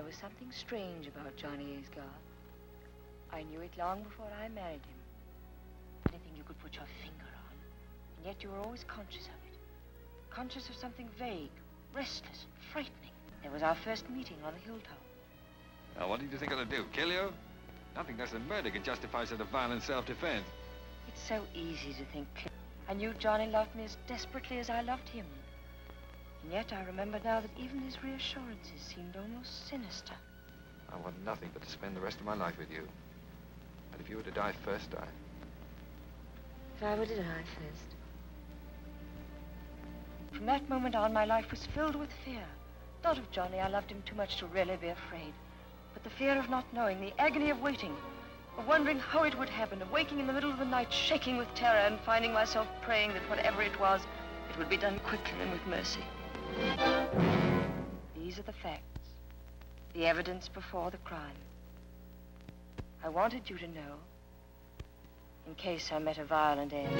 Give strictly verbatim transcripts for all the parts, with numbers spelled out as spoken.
there was something strange about Johnny Aysgarth. I knew it long before I married him. Anything you could put your finger on, and yet you were always conscious of it. Conscious of something vague, restless, frightening. There was our first meeting on the hilltop. Now, what did you think I'd do? Kill you? Nothing less than murder can justify such a violent self-defense. It's so easy to think. I knew Johnny loved me as desperately as I loved him. And yet I remember now that even his reassurances seemed almost sinister. I want nothing but to spend the rest of my life with you. And if you were to die first, I... If I were to die first. From that moment on, my life was filled with fear. Not of Johnny, I loved him too much to really be afraid. But the fear of not knowing, the agony of waiting, of wondering how it would happen, of waking in the middle of the night, shaking with terror, and finding myself praying that whatever it was, it would be done quickly and with mercy. These are the facts, the evidence before the crime. I wanted you to know, in case I met a violent end.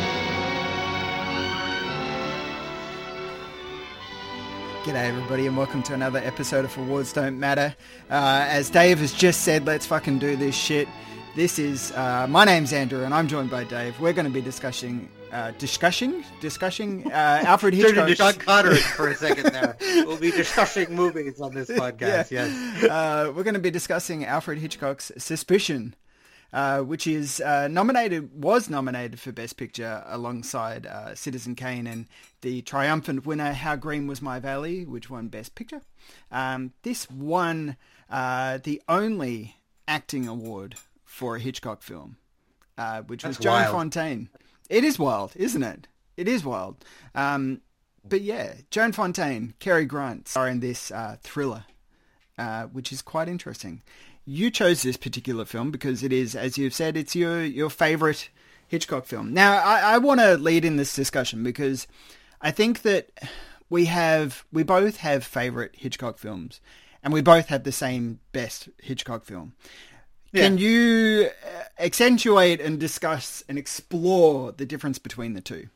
G'day everybody and welcome to another episode of Awards Don't Matter. Uh, as Dave has just said, let's fucking do this shit. This is, uh, my name's Andrew and I'm joined by Dave. We're going to be discussing, uh, discussing, discussing, uh, Alfred Hitchcock. Sean Connery for a second there. We'll be discussing movies on this podcast, yeah. yes. Uh, we're going to be discussing Alfred Hitchcock's Suspicion, uh, which is uh, nominated, was nominated for Best Picture alongside uh, Citizen Kane and the triumphant winner, How Green Was My Valley, which won Best Picture. Um, this won uh, the only acting award for a Hitchcock film, uh, which That's was Joan wild. Fontaine. It is wild, isn't it? It is wild. Um, but yeah, Joan Fontaine, Cary Grant are in this uh, thriller, uh, which is quite interesting. You chose this particular film because it is, as you've said, it's your, your favorite Hitchcock film. Now, I, I want to lead in this discussion because I think that we have, we both have favorite Hitchcock films and we both have the same best Hitchcock film. Yeah. Can you accentuate and discuss and explore the difference between the two?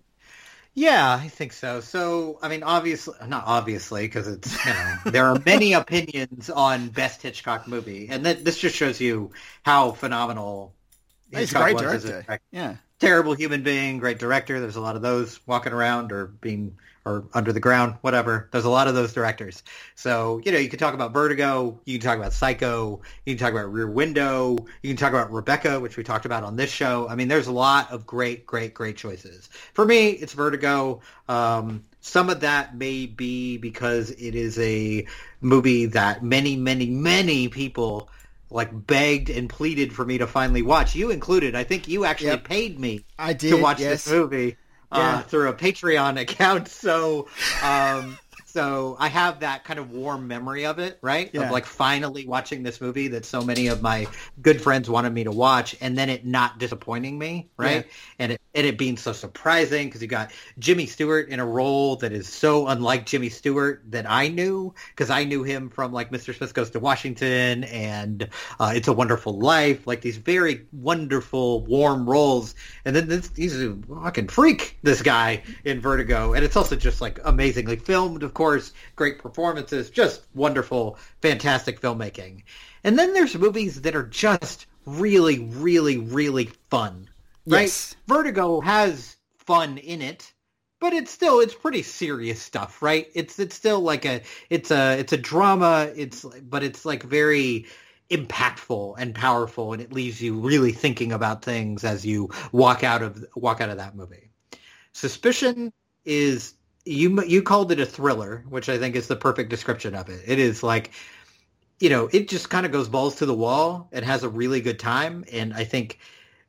Yeah, I think so. So, I mean, obviously, not obviously, because it's, you know, there are many opinions on best Hitchcock movie. And that, this just shows you how phenomenal He's a great director. As a director. Yeah. Terrible human being, great director. There's a lot of those walking around or being or under the ground, whatever. There's a lot of those directors. So, you know, you can talk about Vertigo, you can talk about Psycho, you can talk about Rear Window, you can talk about Rebecca, which we talked about on this show. I mean, there's a lot of great, great, great choices. For me, it's Vertigo. Um, some of that may be because it is a movie that many, many, many people like begged and pleaded for me to finally watch. You included. I think you actually yep. paid me I did, to watch yes. this movie. Yeah. Uh, through a Patreon account, so um, so I have that kind of warm memory of it, right? Yeah. Of like finally watching this movie that so many of my good friends wanted me to watch, and then it not disappointing me, right? Yeah. And it and it being so surprising because you got Jimmy Stewart in a role that is so unlike Jimmy Stewart that I knew because I knew him from like Mister Smith Goes to Washington and uh, It's a Wonderful Life, like these very wonderful warm roles, and then this, he's a fucking freak. This guy in Vertigo, and it's also just like amazingly filmed, of course, great performances, just wonderful, fantastic filmmaking. And then there's movies that are just really, really, really fun, right? Yes. Vertigo has fun in it, but it's still it's pretty serious stuff, right? It's it's still like a it's a it's a drama. It's but it's like very impactful and powerful, and it leaves you really thinking about things as you walk out of walk out of that movie. Suspicion is, you you called it a thriller, which I think is the perfect description of it. It is like, you know, it just kind of goes balls to the wall and has a really good time. And I think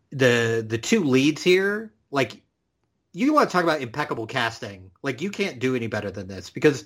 the the two leads here, like, you want to talk about impeccable casting. Like, you can't do any better than this because,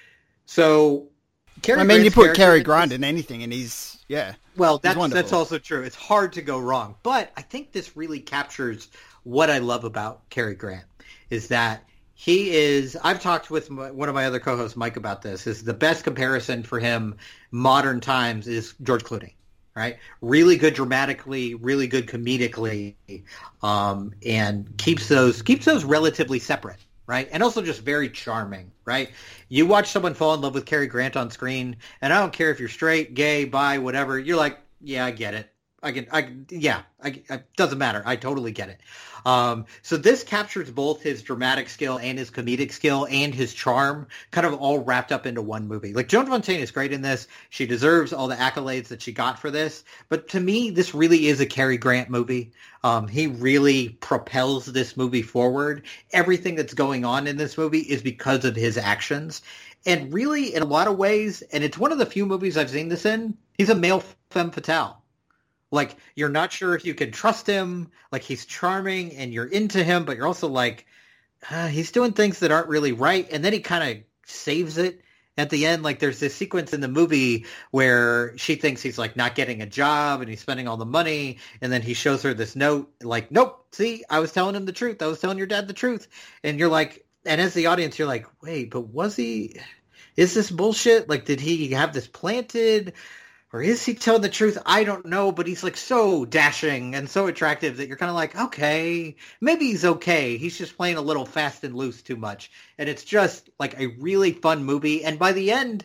so, Cary I mean, Grant's you put Cary Grant is, in anything and he's, yeah. Well, that's that's also true. It's hard to go wrong. But I think this really captures what I love about Cary Grant. Is that he is, I've talked with my, one of my other co-hosts, Mike, about this, is the best comparison for him modern times is George Clooney, right? Really good dramatically, really good comedically, um, and keeps those keeps those relatively separate, right? And also just very charming, right? You watch someone fall in love with Cary Grant on screen, and I don't care if you're straight, gay, bi, whatever. You're like, yeah, I get it. I can, I yeah, I, I doesn't matter. I totally get it. Um, so this captures both his dramatic skill and his comedic skill and his charm, kind of all wrapped up into one movie. Like Joan Fontaine is great in this. She deserves all the accolades that she got for this. But to me, this really is a Cary Grant movie. Um, he really propels this movie forward. Everything that's going on in this movie is because of his actions. And really, in a lot of ways, and it's one of the few movies I've seen this in, he's a male femme fatale. Like, you're not sure if you can trust him. Like, he's charming and you're into him, but you're also like, uh, he's doing things that aren't really right. And then he kind of saves it at the end. Like, there's this sequence in the movie where she thinks he's, like, not getting a job and he's spending all the money. And then he shows her this note, like, nope, see, I was telling him the truth. I was telling your dad the truth. And you're like, and as the audience, you're like, wait, but was he, is this bullshit? Like, did he have this planted? Or is he telling the truth? I don't know, but he's like so dashing and so attractive that you're kind of like, okay, maybe he's okay. He's just playing a little fast and loose too much. And it's just like a really fun movie. And by the end,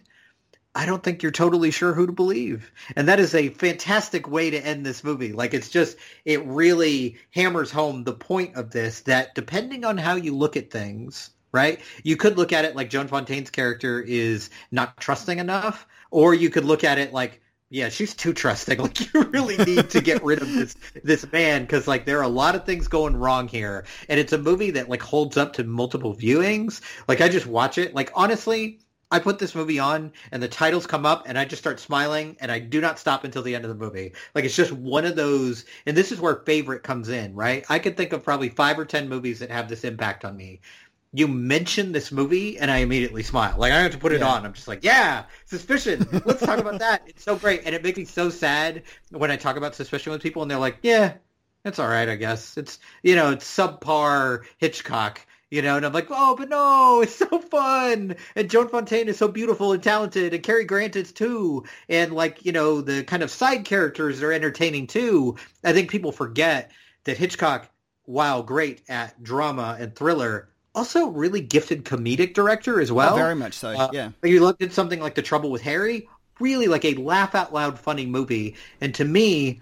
I don't think you're totally sure who to believe. And that is a fantastic way to end this movie. Like, it's just, it really hammers home the point of this, that depending on how you look at things, right? You could look at it like Joan Fontaine's character is not trusting enough, or you could look at it like, yeah, she's too trusting. Like, you really need to get rid of this this man, because, like, there are a lot of things going wrong here. And it's a movie that, like, holds up to multiple viewings. Like, I just watch it. Like, honestly, I put this movie on, and the titles come up, and I just start smiling, and I do not stop until the end of the movie. Like, it's just one of those, and this is where favorite comes in, right? I could think of probably five or ten movies that have this impact on me. You mention this movie, and I immediately smile. Like, I don't have to put it yeah. on. I'm just like, yeah, Suspicion. Let's talk about that. It's so great. And it makes me so sad when I talk about Suspicion with people, and they're like, yeah, it's all right, I guess. It's, you know, it's subpar Hitchcock, you know, and I'm like, oh, but no, it's so fun. And Joan Fontaine is so beautiful and talented, and Cary Grant is too. And, like, you know, the kind of side characters are entertaining too. I think people forget that Hitchcock, while great at drama and thriller, also really gifted comedic director as well. Oh, very much so, uh, yeah. You looked at something like The Trouble with Harry, really like a laugh-out-loud funny movie. And to me,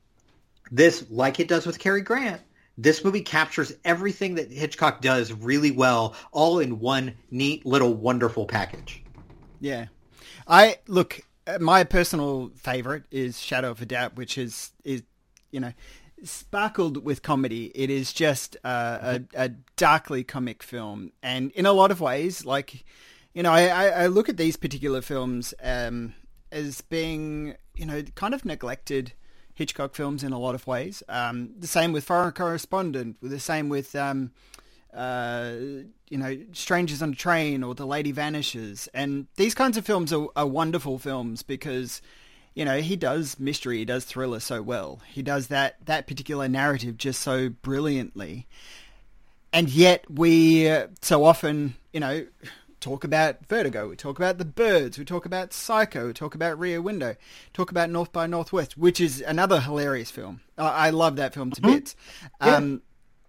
this, like it does with Cary Grant, this movie captures everything that Hitchcock does really well, all in one neat little wonderful package. Yeah. I, look, my personal favorite is Shadow of a Doubt, which is, is you know, sparkled with comedy. It is just uh, a, a darkly comic film, and in a lot of ways, like, you know, I, I look at these particular films um, as being, you know, kind of neglected Hitchcock films in a lot of ways. Um, the same with Foreign Correspondent, the same with um, uh, you know, Strangers on a Train or The Lady Vanishes, and these kinds of films are, are wonderful films because, you know, he does mystery, he does thriller so well. He does that, that particular narrative just so brilliantly. And yet we uh, so often, you know, talk about Vertigo, we talk about The Birds, we talk about Psycho, we talk about Rear Window, talk about North by Northwest, which is another hilarious film. I, I love that film to bits. Yeah. Um,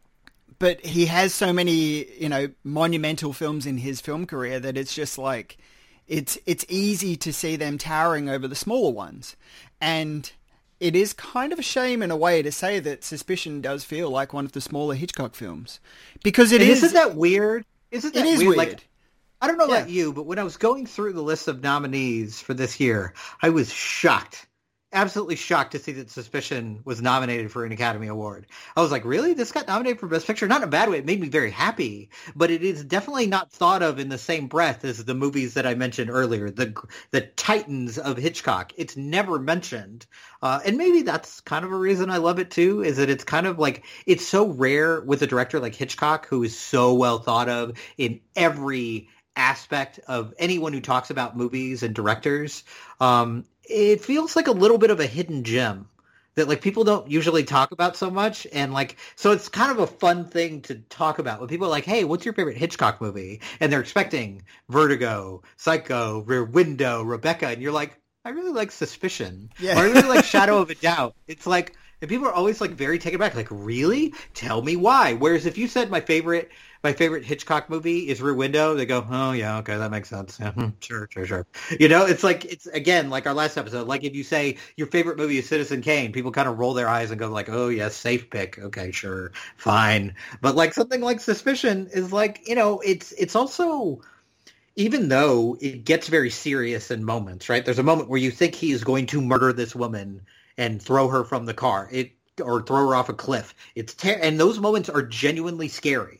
but he has so many, you know, monumental films in his film career that it's just like, It's it's easy to see them towering over the smaller ones. And it is kind of a shame in a way to say that Suspicion does feel like one of the smaller Hitchcock films. Because it and is... Isn't that weird? Isn't that it is weird? weird. Like, I don't know yeah. about you, but when I was going through the list of nominees for this year, I was shocked. Absolutely shocked to see that Suspicion was nominated for an Academy Award. I was like, really? This got nominated for Best Picture? Not in a bad way. It made me very happy. But it is definitely not thought of in the same breath as the movies that I mentioned earlier, the the titans of Hitchcock. It's never mentioned. Uh, and maybe that's kind of a reason I love it too, is that it's kind of like, it's so rare with a director like Hitchcock, who is so well thought of in every aspect of anyone who talks about movies and directors. Um, it feels like a little bit of a hidden gem that, like, people don't usually talk about so much. And, like, so it's kind of a fun thing to talk about when people are like, hey, what's your favorite Hitchcock movie? And they're expecting Vertigo, Psycho, Rear Window, Rebecca. And you're like, I really like Suspicion. Yeah. Or I really like Shadow of a Doubt. It's like, and people are always, like, very taken aback. Like, really? Tell me why. Whereas if you said my favorite my favorite Hitchcock movie is Rear Window, they go, oh yeah, okay, that makes sense. Yeah, hmm, sure, sure, sure. You know, it's like, it's again, like our last episode, like if you say your favorite movie is Citizen Kane, people kind of roll their eyes and go like, oh yes, safe pick. Okay, sure, fine. But like something like Suspicion is like, you know, it's, it's also, even though it gets very serious in moments, right? There's a moment where you think he is going to murder this woman and throw her from the car, it or throw her off a cliff. It's ter- and those moments are genuinely scary.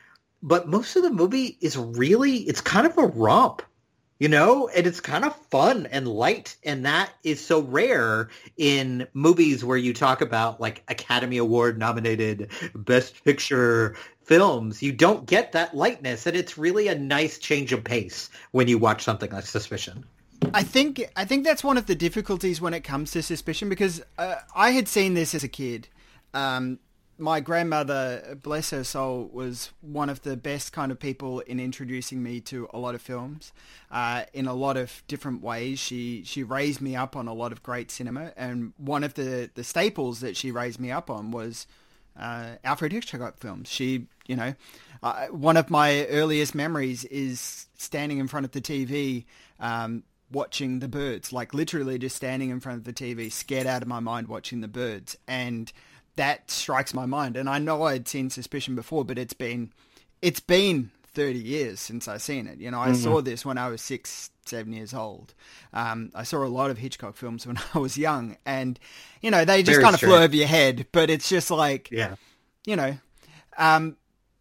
But most of the movie is really, it's kind of a romp, you know, and it's kind of fun and light. And that is so rare in movies where you talk about like Academy Award nominated Best Picture films. You don't get that lightness, and it's really a nice change of pace when you watch something like Suspicion. I think I think that's one of the difficulties when it comes to Suspicion, because uh, I had seen this as a kid. Um, my grandmother, bless her soul, was one of the best kind of people in introducing me to a lot of films uh, in a lot of different ways. She she raised me up on a lot of great cinema, and one of the, the staples that she raised me up on was uh, Alfred Hitchcock films. She, you know, uh, one of my earliest memories is standing in front of the T V um, watching the birds, like literally just standing in front of the T V, scared out of my mind watching the birds. And that strikes my mind. And I know I'd seen Suspicion before, but it's been, it's been thirty years since I've seen it. You know, I mm-hmm. saw this when I was six, seven years old. Um, I saw a lot of Hitchcock films when I was young, and, you know, they just Very kind of straight. flew over your head, but it's just like, yeah, you know, um,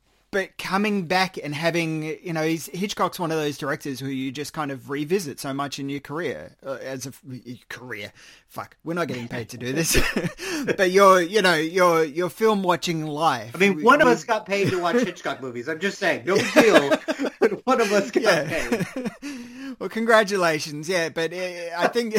but coming back and having, you know, he's, Hitchcock's one of those directors who you just kind of revisit so much in your career, uh, as a career. Fuck, we're not getting paid to do this, but your, you know, your your film watching life. I mean, one of us got paid to watch Hitchcock movies. I'm just saying, no big deal. But one of us got yeah. paid. Well, congratulations, yeah. But uh, I think,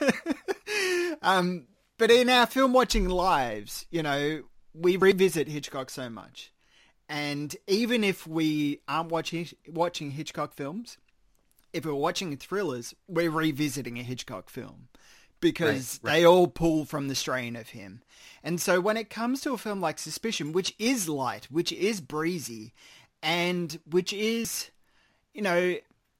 um, but in our film watching lives, you know, we revisit Hitchcock so much. And even if we aren't watching watching Hitchcock films, if we're watching thrillers, we're revisiting a Hitchcock film, because right, right. they all pull from the strain of him. And so when it comes to a film like Suspicion, which is light, which is breezy, and which is, you know,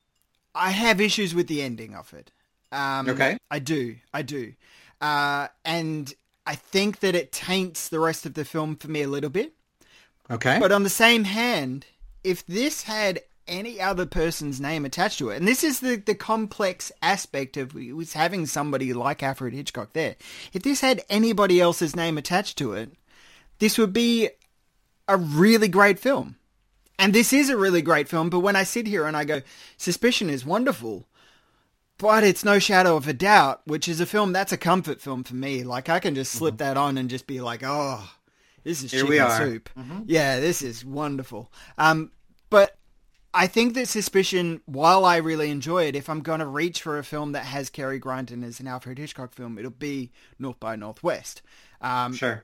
I have issues with the ending of it. Um, okay. I do. I do. Uh, and I think that it taints the rest of the film for me a little bit. Okay. But on the same hand, if this had any other person's name attached to it, and this is the, the complex aspect of was having somebody like Alfred Hitchcock there, if this had anybody else's name attached to it, this would be a really great film. And this is a really great film, but when I sit here and I go, Suspicion is wonderful, but it's no shadow of a doubt, which is a film that's a comfort film for me. Like, I can just slip mm-hmm. that on and just be like, oh, this is Here chicken we are. soup. Mm-hmm. Yeah, this is wonderful. Um, but I think that Suspicion, while I really enjoy it, if I'm going to reach for a film that has Cary Grant in as an Alfred Hitchcock film, it'll be North by Northwest. Um, sure.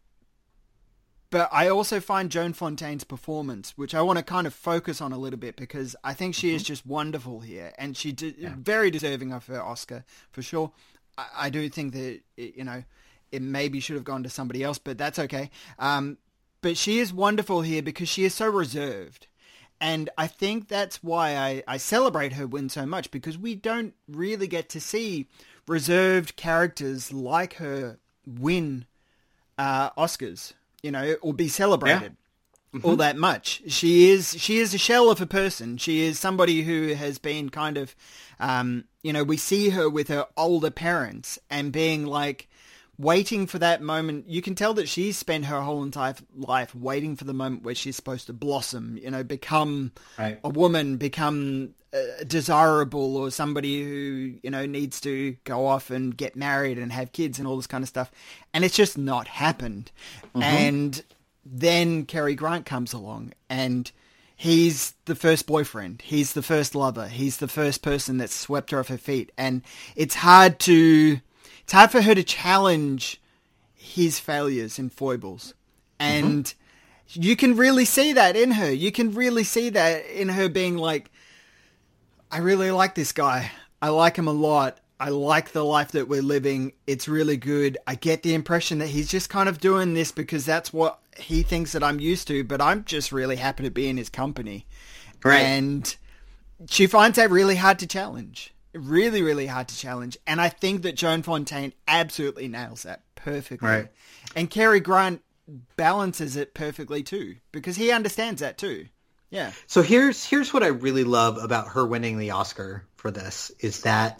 But I also find Joan Fontaine's performance, which I want to kind of focus on a little bit, because I think she mm-hmm. is just wonderful here, and she de- yeah. very deserving of her Oscar for sure. I, I do think that, you know, it maybe should have gone to somebody else, but that's okay. Um, but she is wonderful here because she is so reserved. And I think that's why I, I celebrate her win so much, because we don't really get to see reserved characters like her win uh, Oscars, you know, or be celebrated yeah. mm-hmm. all that much. She is she is a shell of a person. She is somebody who has been kind of, um, you know, we see her with her older parents and being like, waiting for that moment. You can tell that she's spent her whole entire life waiting for the moment where she's supposed to blossom, you know, become right. a woman, become uh, desirable, or somebody who, you know, needs to go off and get married and have kids and all this kind of stuff. And it's just not happened. Mm-hmm. And then Cary Grant comes along, and he's the first boyfriend. He's the first lover. He's the first person that's swept her off her feet. And it's hard to... It's hard for her to challenge his failures and foibles. And mm-hmm. you can really see that in her. You can really see that in her being like, I really like this guy. I like him a lot. I like the life that we're living. It's really good. I get the impression that he's just kind of doing this because that's what he thinks that I'm used to, but I'm just really happy to be in his company. Right. And she finds that really hard to challenge. Really, really hard to challenge. And I think that Joan Fontaine absolutely nails that perfectly. Right. And Cary Grant balances it perfectly too, because he understands that too. Yeah. So here's here's what I really love about her winning the Oscar for this, is that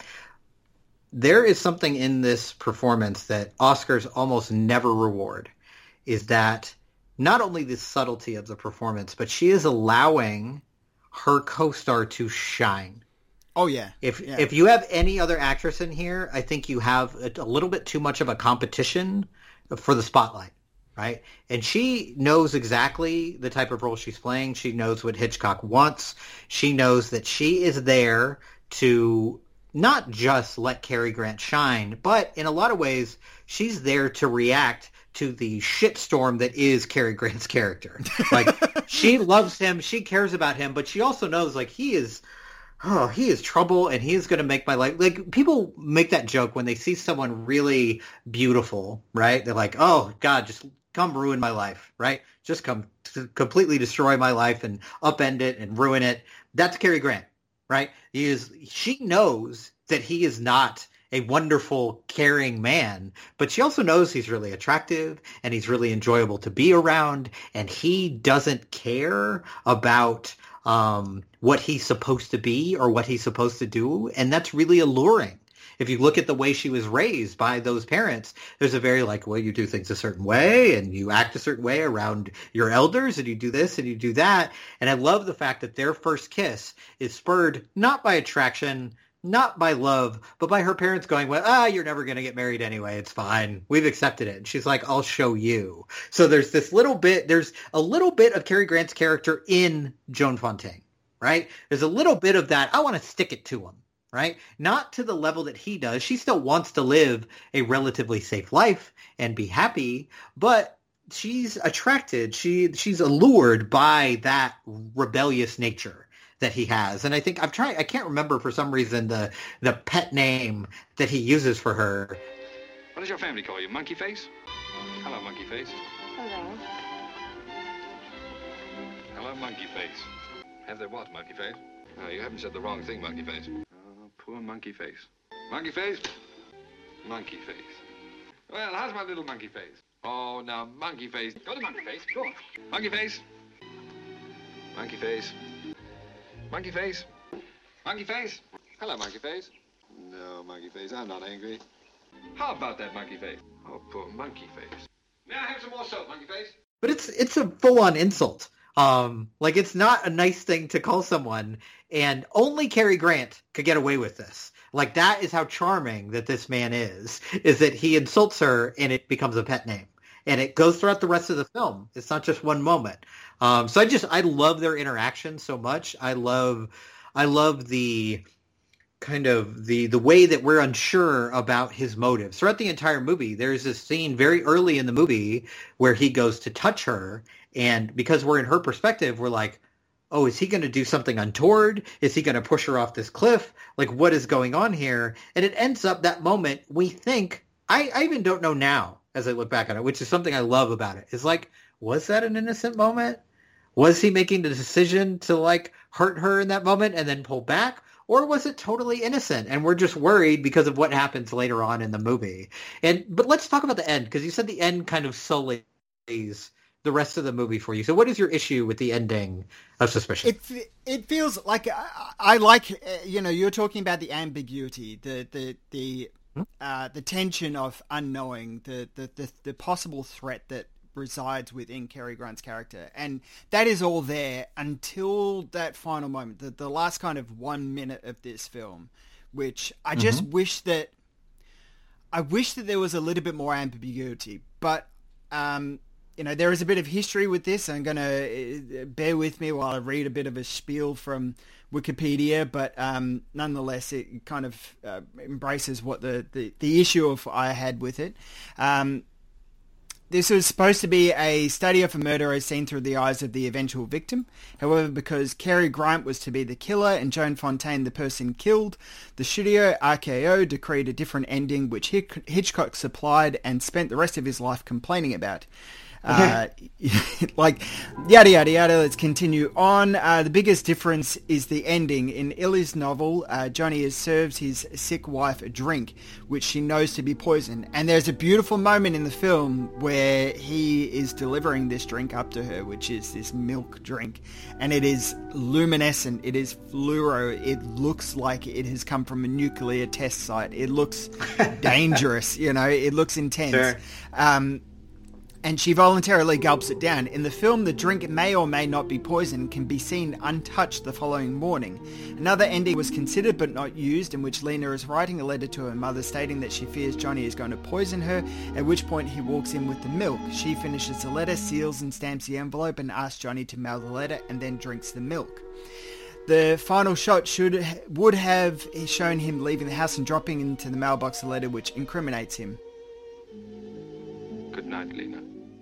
there is something in this performance that Oscars almost never reward, is that not only the subtlety of the performance, but she is allowing her co-star to shine. Oh, yeah. If yeah. if you have any other actress in here, I think you have a, a little bit too much of a competition for the spotlight, right? And she knows exactly the type of role she's playing. She knows what Hitchcock wants. She knows that she is there to not just let Cary Grant shine, but in a lot of ways, she's there to react to the shitstorm that is Cary Grant's character. Like, she loves him, she cares about him, but she also knows, like, he is... oh, he is trouble, and he is going to make my life... Like, people make that joke when they see someone really beautiful, right? They're like, oh, God, just come ruin my life, right? Just come to completely destroy my life and upend it and ruin it. That's Cary Grant, right? He is. She knows that he is not a wonderful, caring man, but she also knows he's really attractive, and he's really enjoyable to be around, and he doesn't care about... Um, what he's supposed to be or what he's supposed to do. And that's really alluring. If you look at the way she was raised by those parents, there's a very like, well, you do things a certain way and you act a certain way around your elders and you do this and you do that. And I love the fact that their first kiss is spurred not by attraction, not by love, but by her parents going, well, ah, you're never going to get married anyway. It's fine. We've accepted it. And she's like, I'll show you. So there's this little bit, there's a little bit of Cary Grant's character in Joan Fontaine, right? There's a little bit of that. I want to stick it to him, right? Not to the level that he does. She still wants to live a relatively safe life and be happy, but she's attracted. She she's allured by that rebellious nature that he has. And I think I've tried, I can't remember for some reason the the pet name that he uses for her. What does your family call you? Monkey Face? Hello, Monkey Face. Hello. Hello, Monkey Face. Have they what, Monkey Face? Oh, you haven't said the wrong thing, Monkey Face. Oh, poor Monkey Face. Monkey Face? Monkey Face. Well, how's my little Monkey Face? Oh, now, Monkey Face. Go to Monkey Face. Go on. Monkey Face. Monkey Face. Monkey Face? Monkey Face? Hello, Monkey Face. No, Monkey Face, I'm not angry. How about that, Monkey Face? Oh, poor Monkey Face. May I have some more soap, Monkey Face? But it's it's a full-on insult. Um, like, it's not a nice thing to call someone, and only Cary Grant could get away with this. Like, that is how charming that this man is, is that he insults her, and it becomes a pet name. And it goes throughout the rest of the film. It's not just one moment. Um, so I just, I love their interaction so much. I love, I love the kind of the, the way that we're unsure about his motives. Throughout the entire movie, there's this scene very early in the movie where he goes to touch her. And because we're in her perspective, we're like, oh, is he going to do something untoward? Is he going to push her off this cliff? Like, what is going on here? And it ends up that moment, we think, I, I even don't know now as I look back on it, which is something I love about it. It's like, was that an innocent moment? Was he making the decision to, like, hurt her in that moment and then pull back? Or was it totally innocent? And we're just worried because of what happens later on in the movie. And But let's talk about the end, because you said the end kind of sullies the rest of the movie for you. So what is your issue with the ending of Suspicion? It it feels like, I, I like, you know, you're talking about the ambiguity, the the the uh, the tension of unknowing, the, the the the possible threat that resides within Cary Grant's character, and that is all there until that final moment, the, the last kind of one minute of this film, which I just mm-hmm. wish that I wish that there was a little bit more ambiguity, but um you know, there is a bit of history with this. I'm going to uh, bear with me while I read a bit of a spiel from Wikipedia, but um, nonetheless, it kind of uh, embraces what the, the, the issue of I had with it. Um, This was supposed to be a study of a murder as seen through the eyes of the eventual victim. However, because Cary Grant was to be the killer and Joan Fontaine the person killed, the studio R K O decreed a different ending which Hitchcock supplied and spent the rest of his life complaining about. Uh, like, yada, yada, yada, let's continue on. Uh, the biggest difference is the ending. In Illy's novel, uh, Johnny is serves his sick wife a drink, which she knows to be poison. And there's a beautiful moment in the film where he is delivering this drink up to her, which is this milk drink. And it is luminescent. It is fluoro. It looks like it has come from a nuclear test site. It looks dangerous, you know, it looks intense. Sure. Um, and she voluntarily gulps it down. In the film, the drink may or may not be poison and can be seen untouched the following morning. Another ending was considered but not used, in which Lena is writing a letter to her mother stating that she fears Johnny is going to poison her, at which point he walks in with the milk. She finishes the letter, seals and stamps the envelope, and asks Johnny to mail the letter and then drinks the milk. The final shot should would have shown him leaving the house and dropping into the mailbox a letter which incriminates him. Good night, Lena.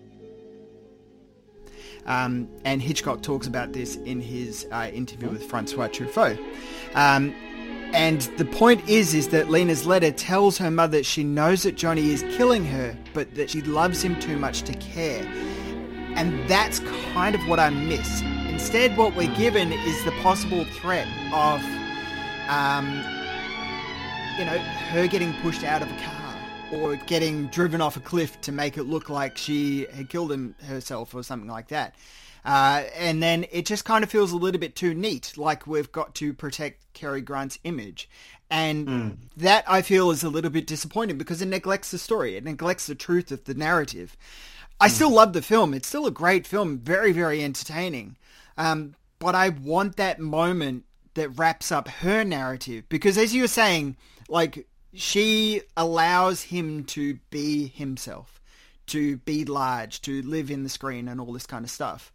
Um, and Hitchcock talks about this in his uh, interview with Francois Truffaut. Um, and the point is, is that Lena's letter tells her mother that she knows that Johnny is killing her, but that she loves him too much to care. And that's kind of what I miss. Instead, what we're given is the possible threat of, um, you know, her getting pushed out of a car or getting driven off a cliff to make it look like she had killed him herself or something like that. Uh, and then it just kind of feels a little bit too neat, like we've got to protect Cary Grant's image. And mm. that, I feel, is a little bit disappointing because it neglects the story. It neglects the truth of the narrative. I mm. still love the film. It's still a great film, very, very entertaining. Um, but I want that moment that wraps up her narrative because, as you were saying, like, she allows him to be himself, to be large, to live in the screen and all this kind of stuff.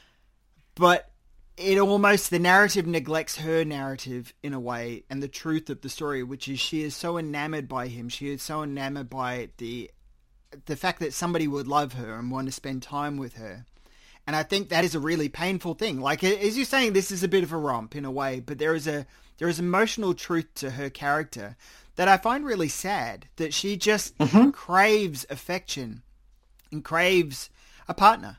But it almost, the narrative neglects her narrative in a way and the truth of the story, which is she is so enamored by him. She is so enamored by the the fact that somebody would love her and want to spend time with her. And I think that is a really painful thing. Like, as you're saying, this is a bit of a romp in a way, but there is a there is emotional truth to her character that I find really sad, that she just mm-hmm. craves affection and craves a partner.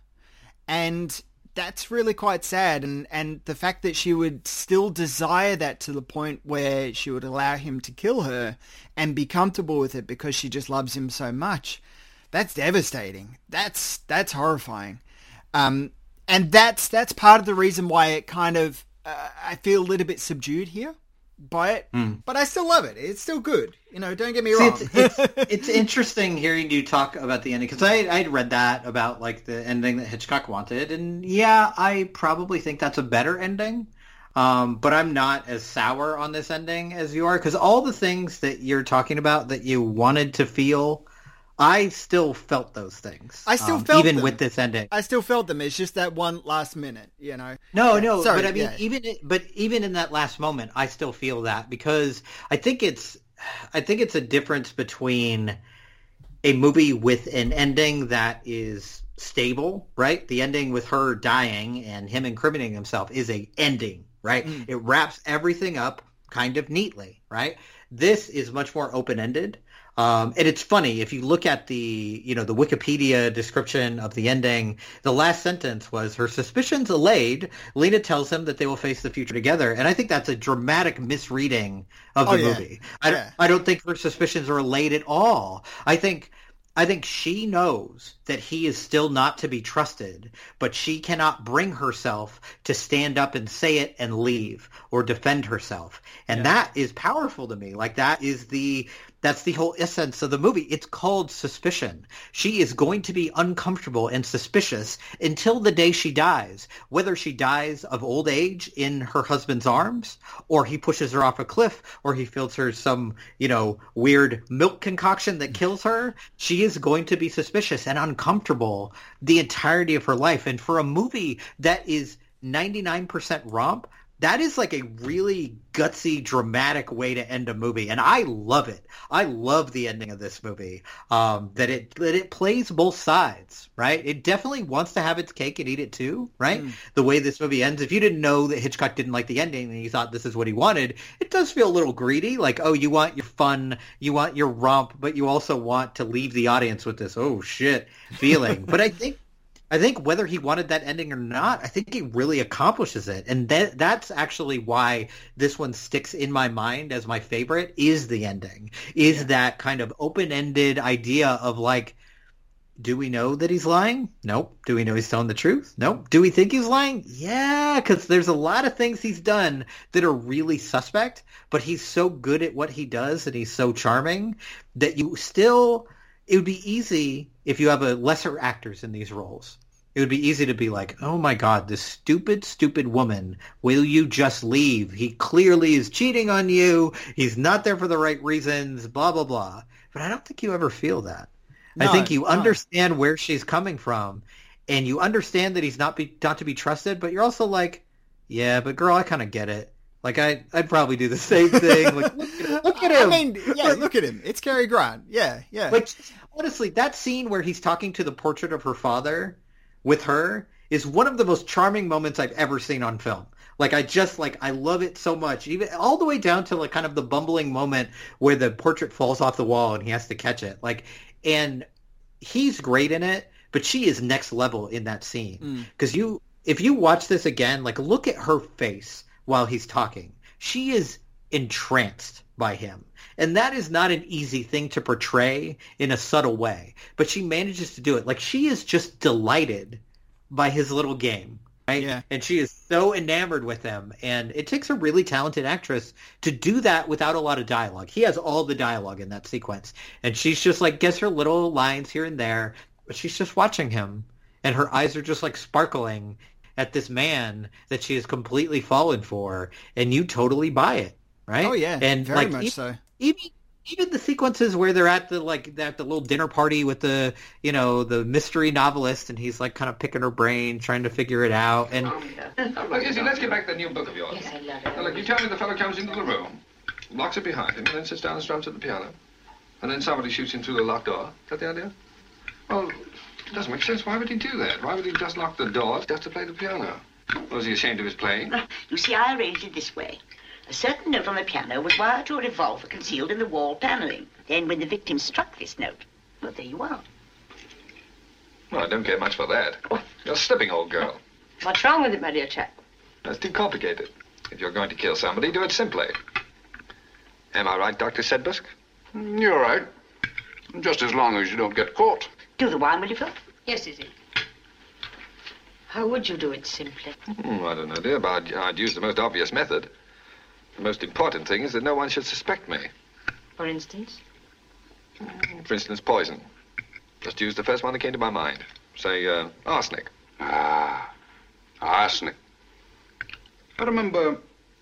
And that's really quite sad. And, and the fact that she would still desire that to the point where she would allow him to kill her and be comfortable with it because she just loves him so much, that's devastating. That's that's horrifying. Um, and that's that's part of the reason why it kind of, uh, I feel a little bit subdued here by it, mm. but I still love it. It's still good. You know, don't get me See, wrong. It's, it's, it's interesting hearing you talk about the ending, because I I'd read that about like the ending that Hitchcock wanted, and yeah, I probably think that's a better ending. Um, but I'm not as sour on this ending as you are, because all the things that you're talking about that you wanted to feel, I still felt those things. I still um, felt even them. with this ending. I still felt them. It's just that one last minute, you know. No, yeah. no, Sorry, but I mean, yeah. even but even in that last moment, I still feel that, because I think it's I think it's a difference between a movie with an ending that is stable, right? The ending with her dying and him incriminating himself is a ending, right? Mm. It wraps everything up kind of neatly, right? This is much more open-ended. Um, and it's funny, if you look at the, you know, the Wikipedia description of the ending, the last sentence was, her suspicions allayed, Lena tells him that they will face the future together. And I think that's a dramatic misreading of the oh, yeah. movie. I, yeah. I don't think her suspicions are allayed at all. I think... I think she knows that he is still not to be trusted, but she cannot bring herself to stand up and say it and leave or defend herself. And yeah. that is powerful to me. Like, that is the, that's the whole essence of the movie. It's called suspicion. She is going to be uncomfortable and suspicious until the day she dies, whether she dies of old age in her husband's arms, or he pushes her off a cliff, or he feeds her some, you know, weird milk concoction that kills her. She is going to be suspicious and uncomfortable the entirety of her life. And for a movie that is ninety-nine percent romp, that is like a really gutsy, dramatic way to end a movie, and I love it. I love the ending of this movie. Um, that it that it plays both sides, right? It definitely wants to have its cake and eat it too, right? Mm. The way this movie ends. If you didn't know that Hitchcock didn't like the ending and you thought this is what he wanted, it does feel a little greedy. Like, oh, you want your fun, you want your romp, but you also want to leave the audience with this oh shit feeling. But I think. I think whether he wanted that ending or not, I think he really accomplishes it. And that that's actually why this one sticks in my mind as my favorite, is the ending. Is yeah. that kind of open-ended idea of like, do we know that he's lying? Nope. Do we know he's telling the truth? Nope. Do we think he's lying? Yeah, because there's a lot of things he's done that are really suspect, but he's so good at what he does and he's so charming that you still... It would be easy if you have a lesser actors in these roles. It would be easy to be like, oh my God, this stupid, stupid woman, will you just leave? He clearly is cheating on you. He's not there for the right reasons, blah, blah, blah. But I don't think you ever feel that. No, I think you no. understand where she's coming from, and you understand that he's not be, not to be trusted, but you're also like, yeah, but girl, I kind of get it. Like, I, I'd probably do the same thing. Like, look at him. Look at him. I mean, yeah, look at him. It's Cary Grant. Yeah, yeah. Like, honestly, that scene where he's talking to the portrait of her father with her is one of the most charming moments I've ever seen on film. Like, I just, like, I love it so much. Even all the way down to, like, kind of the bumbling moment where the portrait falls off the wall and he has to catch it. Like, and he's great in it, but she is next level in that scene. Because mm. you, if you watch this again, like, look at her face while he's talking. She is entranced by him. And that is not an easy thing to portray in a subtle way. But she manages to do it. Like, she is just delighted by his little game, right? Yeah. And she is so enamored with him. And it takes a really talented actress to do that without a lot of dialogue. He has all the dialogue in that sequence. And she's just like, gets her little lines here and there, but she's just watching him. And her eyes are just like sparkling at this man that she has completely fallen for, and you totally buy it, right? Oh yeah, and very like, much even, so. Even even the sequences where they're at the like at the little dinner party with the you know the mystery novelist, and he's like kind of picking her brain, trying to figure it out. And look, Izzy, let's get back to the new book of yours. Yes, I love it. Now, look, you tell me the fellow comes into the room, locks it behind him, and then sits down and strums at the piano, and then somebody shoots him through the locked door. Is that the idea? Well, it doesn't make sense. Why would he do that? Why would he just lock the door just to play the piano? Was he ashamed of his playing? You see, I arranged it this way. A certain note on the piano was wired to a revolver concealed in the wall paneling. Then when the victim struck this note, well, there you are. Well, I don't care much for that. What? You're slipping, old girl. What's wrong with it, my dear chap? That's too complicated. If you're going to kill somebody, do it simply. Am I right, Doctor Sedbusk? You're right. Just as long as you don't get caught. Do the wine, will you, Phil? Yes, Izzy. How would you do it simply? Hmm, I don't know, dear, but I'd, I'd use the most obvious method. The most important thing is that no one should suspect me. For instance? For instance, poison. Just use the first one that came to my mind. Say, uh, arsenic. Ah, arsenic. I remember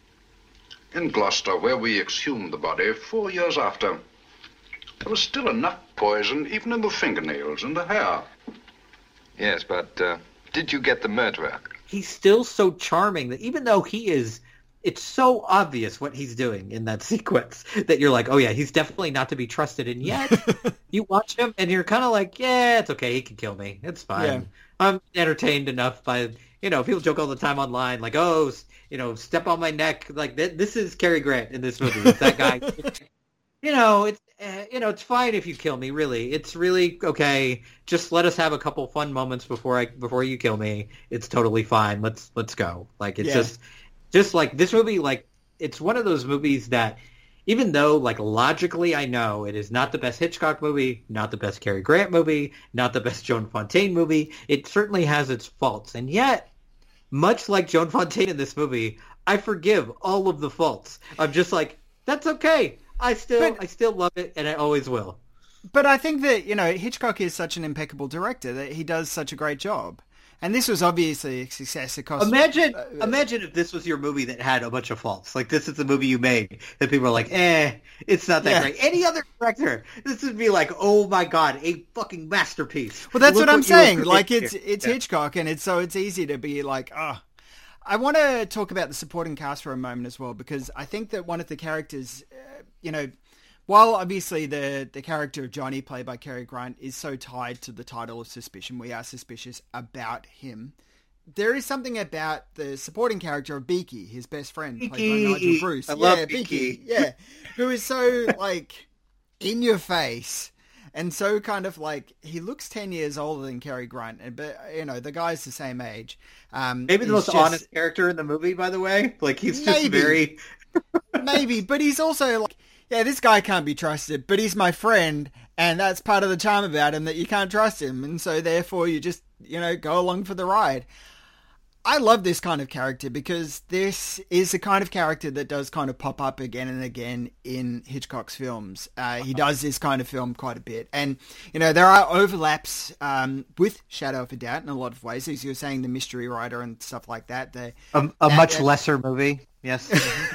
in Gloucester, where we exhumed the body four years after, there was still enough poison even in the fingernails and the hair. Yes, but uh, did you get the murderer? He's still so charming that even though he is, it's so obvious what he's doing in that sequence that you're like, oh yeah, he's definitely not to be trusted. And yet you watch him and you're kind of like, yeah, it's okay. He can kill me. It's fine. Yeah. I'm entertained enough by, you know, people joke all the time online, like, oh, you know, step on my neck. Like th- this is Cary Grant in this movie. It's that guy. You know, it's, uh, you know, it's fine if you kill me, really. It's really okay. Just let us have a couple fun moments before I, before you kill me. It's totally fine. Let's, let's go. Like, it's yeah. just, just like this movie, like, it's one of those movies that even though, like, logically I know it is not the best Hitchcock movie, not the best Cary Grant movie, not the best Joan Fontaine movie, it certainly has its faults. And yet, much like Joan Fontaine in this movie, I forgive all of the faults. I'm just like, that's okay. I still, but, I still love it, and I always will. But I think that, you know, Hitchcock is such an impeccable director that he does such a great job. And this was obviously a success across... Imagine, uh, imagine if this was your movie that had a bunch of faults. Like, this is the movie you made that people are like, eh, it's not that yeah. great. Any other director, this would be like, oh my God, a fucking masterpiece. Well, that's Look what I'm what saying. Like, it's it's yeah. Hitchcock, and it's so it's easy to be like, oh... I want to talk about the supporting cast for a moment as well, because I think that one of the characters, uh, you know, while obviously the, the character of Johnny, played by Cary Grant, is so tied to the title of Suspicion, we are suspicious about him, there is something about the supporting character of Beaky, his best friend, Beaky. played by Nigel Bruce. I yeah, love Beaky. Beaky. Yeah, who is so, like, in your face. And so kind of like, he looks ten years older than Cary Grant, but, you know, the guy's the same age. Um, Maybe the he's most just, honest character in the movie, by the way. Like, he's just Maybe. very... Maybe, but he's also like, yeah, this guy can't be trusted, but he's my friend, and that's part of the charm about him, that you can't trust him, and so therefore you just, you know, go along for the ride. I love this kind of character because this is the kind of character that does kind of pop up again and again in Hitchcock's films. Uh, he does this kind of film quite a bit. And, you know, there are overlaps um, with Shadow of a Doubt in a lot of ways. As you were saying, The Mystery Rider and stuff like that. The, A, a that- much that- lesser movie. Yes.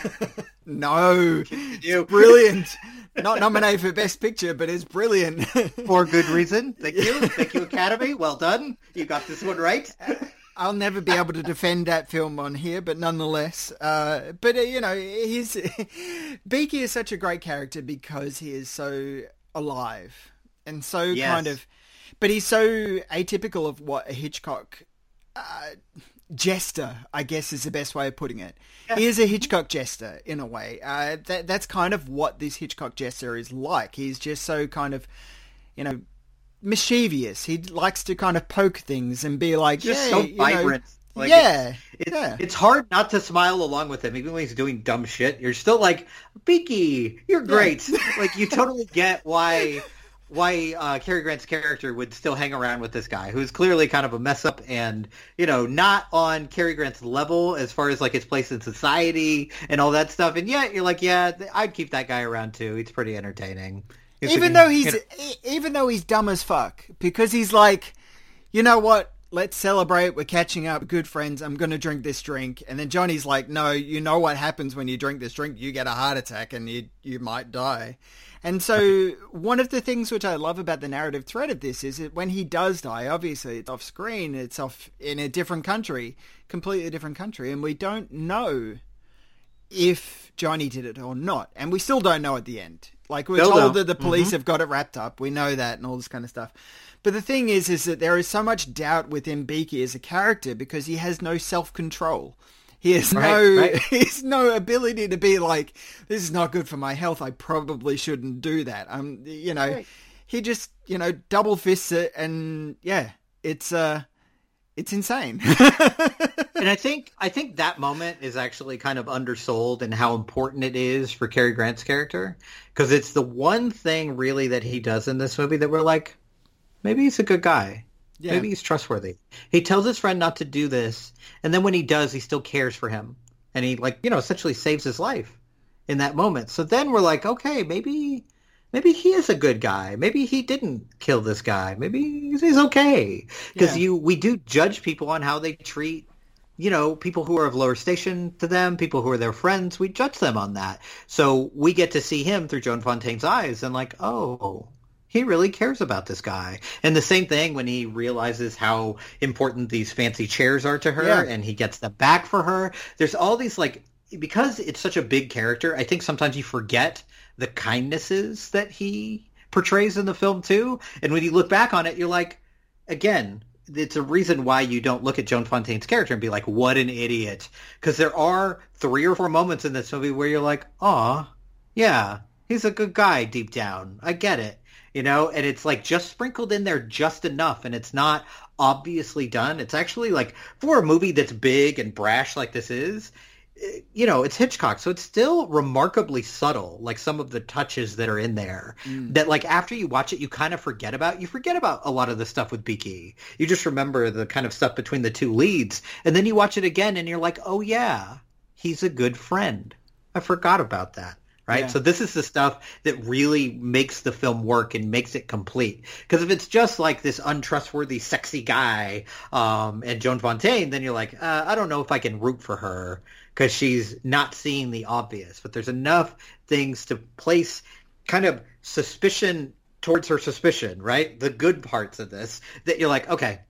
No, it's brilliant. Not nominated for Best Picture, but it's brilliant. For good reason. Thank you. Thank you, Academy. Well done. You got this one right. I'll never be able to defend that film on here, but nonetheless, uh, but uh, you know, he's Beaky is such a great character because he is so alive and so Yes. kind of, but he's so atypical of what a Hitchcock uh, jester, I guess, is the best way of putting it. Yeah. He is a Hitchcock jester in a way. Uh, that that's kind of what this Hitchcock jester is like. He's just so kind of, you know, mischievous. He likes to kind of poke things and be like, Just yeah, so you know, vibrant. Like, yeah, It's, yeah. it's hard not to smile along with him, even when he's doing dumb shit. You're still like, Beaky, you're great. Like, you totally get why why uh, Cary Grant's character would still hang around with this guy, who's clearly kind of a mess up and, you know, not on Cary Grant's level as far as, like, his place in society and all that stuff. And yet, you're like, yeah, I'd keep that guy around, too. He's pretty entertaining. He's even a- though he's you know, e- even though he's dumb as fuck, because he's like, you know what? Let's celebrate. We're catching up. Good friends. I'm going to drink this drink. And then Johnny's like, no, you know what happens when you drink this drink? You get a heart attack and you you might die. And so one of the things which I love about the narrative thread of this is that when he does die, obviously it's off screen. It's off in a different country, completely different country. And we don't know if Johnny did it or not. And we still don't know at the end. Like, we're Still told don't. that the police Mhm. have got it wrapped up. We know that and all this kind of stuff. But the thing is, is that there is so much doubt within Beaky as a character because he has no self-control. He has Right, no, right. he has no ability to be like, this is not good for my health. I probably shouldn't do that. Um, you know, Right. he just, you know, double fists it, and yeah, it's uh, it's insane. And I think I think that moment is actually kind of undersold in how important it is for Cary Grant's character, because it's the one thing really that he does in this movie that we're like, maybe he's a good guy. Yeah. Maybe he's trustworthy. He tells his friend not to do this, and then when he does, he still cares for him. And he, like, you know, essentially saves his life in that moment. So then we're like, okay, maybe maybe he is a good guy. Maybe he didn't kill this guy. Maybe he's he's okay. Because Yeah. you we do judge people on how they treat, you know, people who are of lower station to them, people who are their friends. We judge them on that. So we get to see him through Joan Fontaine's eyes and like, oh, he really cares about this guy. And the same thing when he realizes how important these fancy chairs are to her Yeah. and he gets them back for her. There's all these, like, because it's such a big character, I think sometimes you forget the kindnesses that he portrays in the film too. And when you look back on it, you're like, again, it's a reason why you don't look at Joan Fontaine's character and be like, what an idiot. Because there are three or four moments in this movie where you're like, aw, yeah, he's a good guy deep down. I get it. You know, and it's like just sprinkled in there just enough, and it's not obviously done. It's actually like, for a movie that's big and brash like this is, eh, you know, it's Hitchcock, so it's still remarkably subtle, like some of the touches that are in there that, like, after you watch it, you kind of forget about. You forget about a lot of the stuff with Beaky. You just remember the kind of stuff between the two leads, and then you watch it again, and you're like, oh, yeah, he's a good friend. I forgot about that. Right. Yeah. So this is the stuff that really makes the film work and makes it complete. Because if it's just like this untrustworthy, sexy guy um, and Joan Fontaine, then you're like, uh, I don't know if I can root for her because she's not seeing the obvious. But there's enough things to place kind of suspicion towards her suspicion, right? The good parts of this that you're like, okay,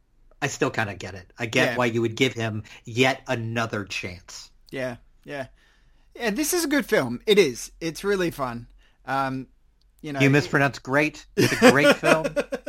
I still kind of get it. I get Yeah. why you would give him yet another chance. Yeah, yeah. Yeah, this is a good film. It is. It's really fun. Um, you know, You mispronounced great. It's a great film.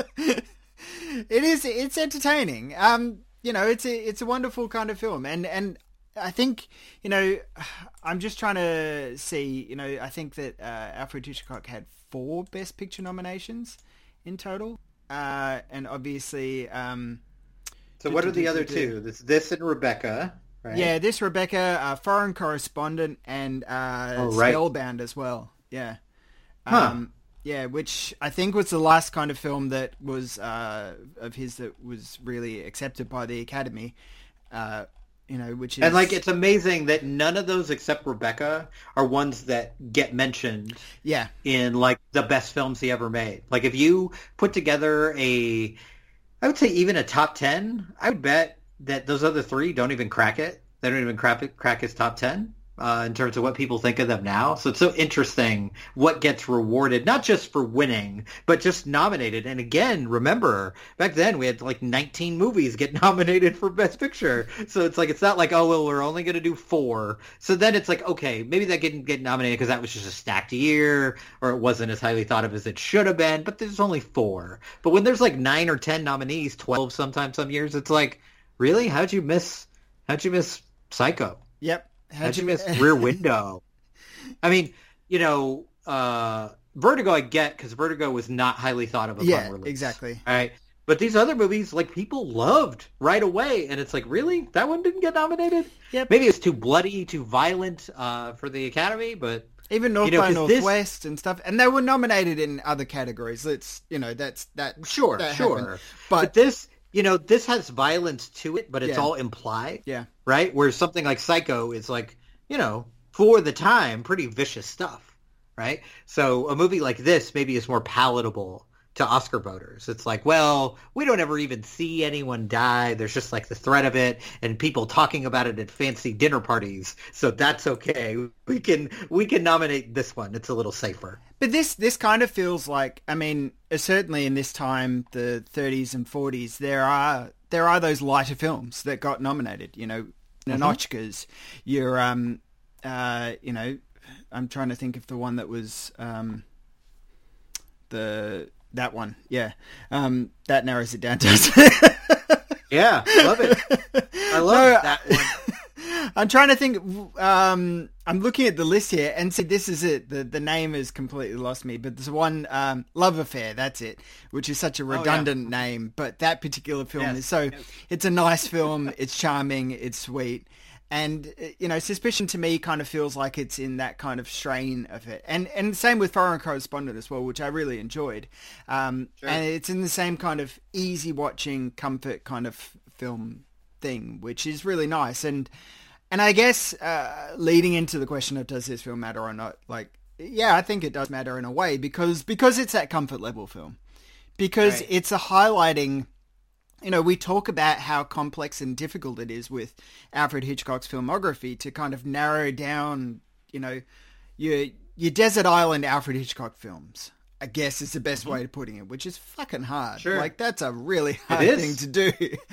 It is. It's entertaining. Um, you know, it's a it's a wonderful kind of film, and and I think, you know, I'm just trying to see. You know, I think that uh, Alfred Hitchcock had four Best Picture nominations in total, uh, and obviously. Um, So what are the other two? This, this and Rebecca, right? Yeah, this Rebecca, uh, Foreign Correspondent, and uh, Oh, right. Spellbound as well. Yeah. Huh. Um, yeah, which I think was the last kind of film that was uh, of his that was really accepted by the Academy. Uh, you know, which is And like, it's amazing that none of those except Rebecca are ones that get mentioned yeah, in like the best films he ever made. Like if you put together a, I would say even a top ten, I would bet that those other three don't even crack it. They don't even crack it, crack his top ten uh, in terms of what people think of them now. So it's so interesting what gets rewarded, not just for winning, but just nominated. And again, remember, back then we had like nineteen movies get nominated for Best Picture. So it's like, it's not like, oh, well, we're only going to do four. So then it's like, okay, maybe that didn't get nominated because that was just a stacked year, or it wasn't as highly thought of as it should have been, but there's only four. But when there's like nine or ten nominees, twelve sometimes some years, it's like, really? How'd you miss, how'd you miss Psycho? yep. How'd you miss Rear Window? I mean, you know, uh, Vertigo I get because Vertigo was not highly thought of upon Yeah, release. exactly. All right. But these other movies, like, people loved right away. And it's like, really? That one didn't get nominated? Yep. Maybe it's too bloody, too violent uh, for the Academy, but... Even North you know, by 'cause this- Northwest and stuff, and they were nominated in other categories. Let's, you know, that's that. Sure, that sure. happened. But, But, this, you know, this has violence to it, but it's Yeah. all implied. yeah, Right? Whereas something like Psycho is like, you know, for the time, pretty vicious stuff, right? So a movie like this maybe is more palatable to Oscar voters. It's like, well, we don't ever even see anyone die. There's just like the threat of it and people talking about it at fancy dinner parties. So that's okay. We can we can nominate this one. It's a little safer. but this this kind of feels like, I mean, uh, certainly in this time, the thirties and forties, there are there are those lighter films that got nominated. You know, Nanochkas. You're, um, uh, you know, I'm trying to think of the one that was um, the. That one, yeah. Um, that narrows it down to us. Yeah, love it. I love No, that one. I'm trying to think. Um, I'm looking at the list here, and see, this is it. The the name has completely lost me. But there's one, um, Love Affair. That's it, which is such a redundant name. But that particular film Yes, is so. yes. It's a nice film. It's charming. It's sweet. And, uh, you know, Suspicion to me kind of feels like it's in that kind of strain of it. And and same with Foreign Correspondent as well, which I really enjoyed. Um, And it's in the same kind of easy watching, comfort kind of film thing, which is really nice. And and I guess uh, leading into the question of does this film matter or not, like, yeah, I think it does matter in a way because because it's that comfort level film. Because Right. it's a highlighting... You know, we talk about how complex and difficult it is with Alfred Hitchcock's filmography to kind of narrow down, you know, your your desert island Alfred Hitchcock films, I guess is the best way of putting it, which is fucking hard. Sure. Like, that's a really hard is. thing to do.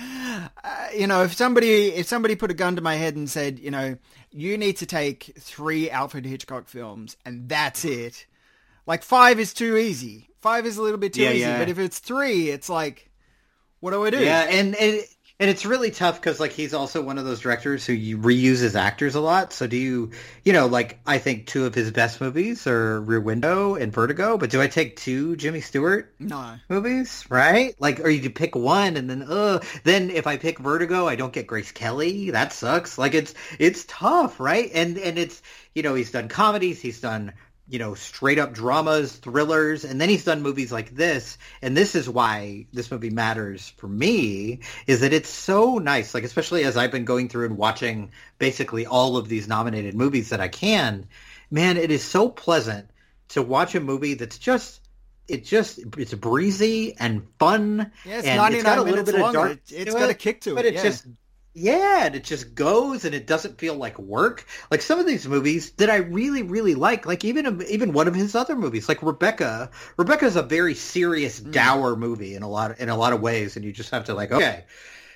Uh, you know, if somebody if somebody put a gun to my head and said, you know, you need to take three Alfred Hitchcock films and that's it. Like, five is too easy. Five is a little bit too Yeah, easy. yeah. But if it's three, it's like... What do I do? Yeah, and and, and it's really tough because like he's also one of those directors who you reuses actors a lot. So do you, you know, like I think two of his best movies are Rear Window and Vertigo. But do I take two Jimmy Stewart No. movies? Right? Like, or you pick one and then, uh, then if I pick Vertigo, I don't get Grace Kelly. That sucks. Like it's it's tough, right? And and it's, you know, he's done comedies, he's done, you know, straight up dramas, thrillers, and then he's done movies like this. And this is why this movie matters for me, is that it's so nice, like especially as I've been going through and watching basically all of these nominated movies that I can, man, it is so pleasant to watch a movie that's just, it just, it's breezy and fun. Yeah, it's and ninety-nine it's got a little minutes bit long. of dark It, it's to got it, a kick to but it. it yeah. just, yeah, and it just goes and it doesn't feel like work. Like some of these movies that I really, really like, like even even one of his other movies, like Rebecca. Rebecca's a very serious, dour movie in a lot of, in a lot of ways, and you just have to like, okay,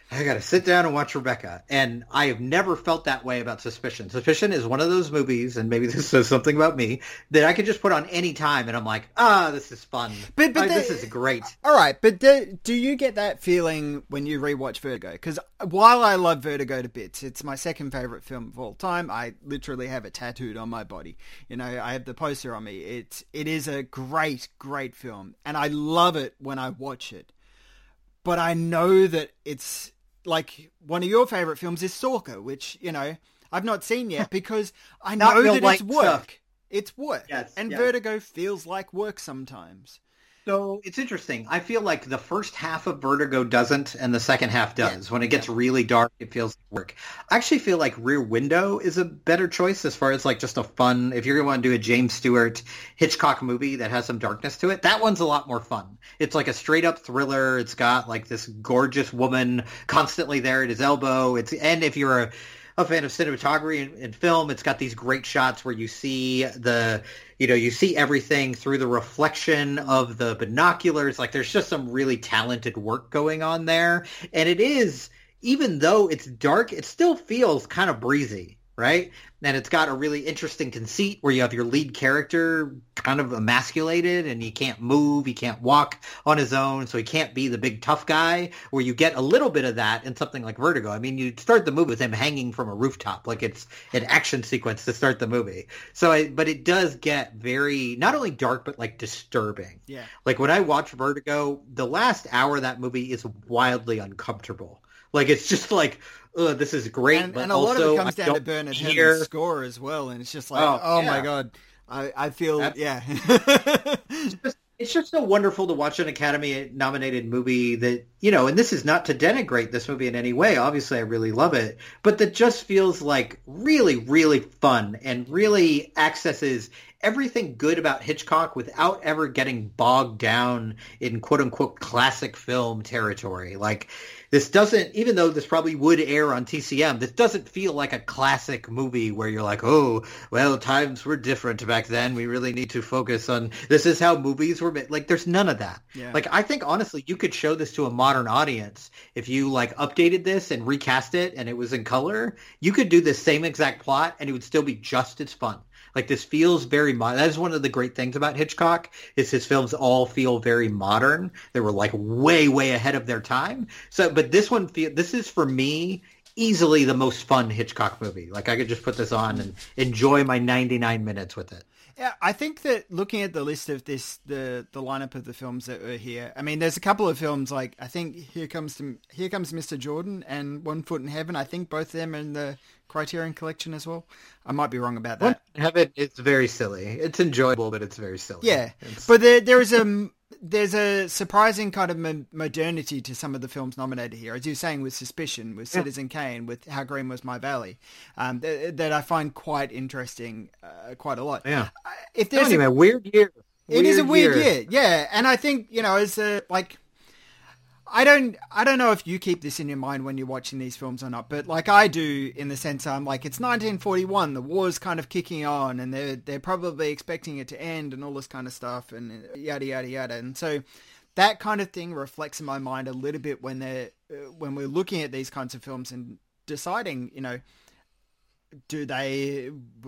I got to sit down and watch Rebecca. And I have never felt that way about Suspicion. Suspicion is one of those movies, and maybe this says something about me, that I can just put on any time and I'm like, ah, this is fun. But, but oh, the, this is great. All right, but do, do you get that feeling when you rewatch Vertigo? Because while I love Vertigo to bits, it's my second favorite film of all time. I literally have it tattooed on my body. You know, I have the poster on me. It's, it is a great, great film. And I love it when I watch it. But I know that it's... like, one of your favorite films is Stalker, which, you know, I've not seen yet because I know that it's work. Stuff. It's work. Yes, and yes. Vertigo feels like work sometimes. So it's interesting. I feel like the first half of Vertigo doesn't and the second half does. Yeah. When it gets yeah. really dark, it feels like work. I actually feel like Rear Window is a better choice as far as like just a fun, if you're going to want to do a James Stewart Hitchcock movie that has some darkness to it, that one's a lot more fun. It's like a straight up thriller. It's got like this gorgeous woman constantly there at his elbow. It's and if you're a a fan of cinematography and, and film, it's got these great shots where you see the, you know, you see everything through the reflection of the binoculars. Like there's just some really talented work going on there. And it is, even though it's dark, it still feels kind of breezy, right? And it's got a really interesting conceit where you have your lead character kind of emasculated and he can't move, he can't walk on his own, so he can't be the big tough guy, where you get a little bit of that in something like Vertigo. I mean, you start the movie with him hanging from a rooftop, like it's an action sequence to start the movie. So, I, but it does get very, not only dark, but like disturbing. Yeah. Like when I watch Vertigo, the last hour of that movie is wildly uncomfortable. Like it's just like, ugh, this is great, and, but and a also lot of it comes I down to Bernard hear... Herrmann's score as well, and it's just like, oh, Oh, oh my yeah. god, I, I feel, That's- yeah. it's just, it's just so wonderful to watch an Academy-nominated movie that, you know, and this is not to denigrate this movie in any way. Obviously, I really love it, but that just feels like really, really fun and really accesses everything good about Hitchcock without ever getting bogged down in quote-unquote classic film territory. Like, this doesn't, even though this probably would air on T C M, this doesn't feel like a classic movie where you're like, oh, well, times were different back then. We really need to focus on, this is how movies were made. Like, there's none of that. Yeah. Like, I think, honestly, you could show this to a modern audience. If you, like, updated this and recast it and it was in color, you could do the same exact plot and it would still be just as fun. Like, this feels very modern. That is one of the great things about Hitchcock, is his films all feel very modern. They were, like, way, way ahead of their time. So, but this one, feel, this is, for me, easily the most fun Hitchcock movie. Like, I could just put this on and enjoy my ninety-nine minutes with it. Yeah, I think that looking at the list of this, the the lineup of the films that were here, I mean, there's a couple of films like, I think Here Comes to, Here Comes Mister Jordan and One Foot in Heaven. I think both of them are in the Criterion Collection as well. I might be wrong about that. One Heaven, it's very silly. It's enjoyable, but it's very silly. Yeah, It's... but there there is a there's a surprising kind of mo- modernity to some of the films nominated here, as you're saying, with Suspicion, with Citizen yeah. Kane, with How Green Was My Valley, um, th- that I find quite interesting, uh, quite a lot. Yeah, uh, if there's anyway, a weird year. It is a weird year. year, yeah, and I think, you know, as a, like, I don't, I don't know if you keep this in your mind when you're watching these films or not, but like I do, in the sense I'm like, it's nineteen forty-one, the war's kind of kicking on, and they're they're probably expecting it to end, and all this kind of stuff, and yada yada yada, and so that kind of thing reflects in my mind a little bit when they're uh, when we're looking at these kinds of films and deciding, you know, do they,